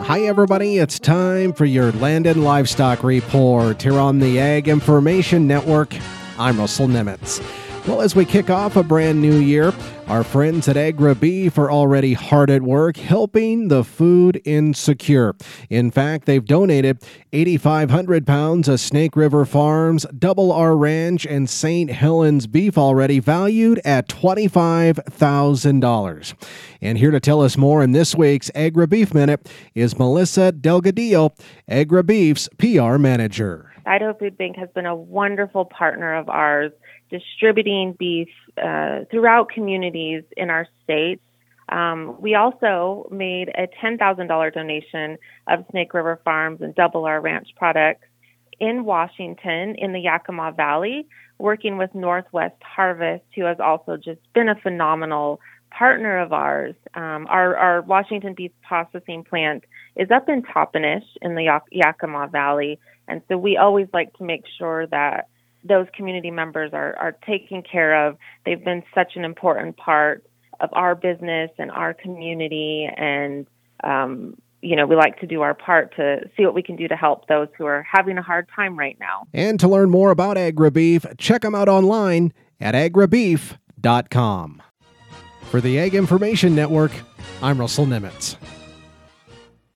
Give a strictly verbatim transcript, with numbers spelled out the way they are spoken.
Hi, everybody. It's time for your Land and Livestock Report here on the Ag Information Network. I'm Russell Nimitz. Well, as we kick off a brand new year, our friends at AgriBeef are already hard at work helping the food insecure. In fact, they've donated eight thousand five hundred pounds of Snake River Farms, Double R Ranch, and Saint Helens beef already, valued at twenty-five thousand dollars. And here to tell us more in this week's AgriBeef Minute is Melissa Delgadillo, AgriBeef's P R Manager. Idaho Food Bank has been a wonderful partner of ours, distributing beef uh, throughout communities in our state. Um, we also made a ten thousand dollars donation of Snake River Farms and Double R Ranch products in Washington in the Yakima Valley, working with Northwest Harvest, who has also just been a phenomenal partner of ours. Um, our, our Washington beef processing plant is up in Toppenish in the Yak- Yakima Valley, and so we always like to make sure that those community members are, are taken care of. They've been such an important part of our business and our community, and um, you know, we like to do our part to see what we can do to help those who are having a hard time right now. And to learn more about AgriBeef, check them out online at agribeef dot com. For the Ag Information Network, I'm Russell Nimitz.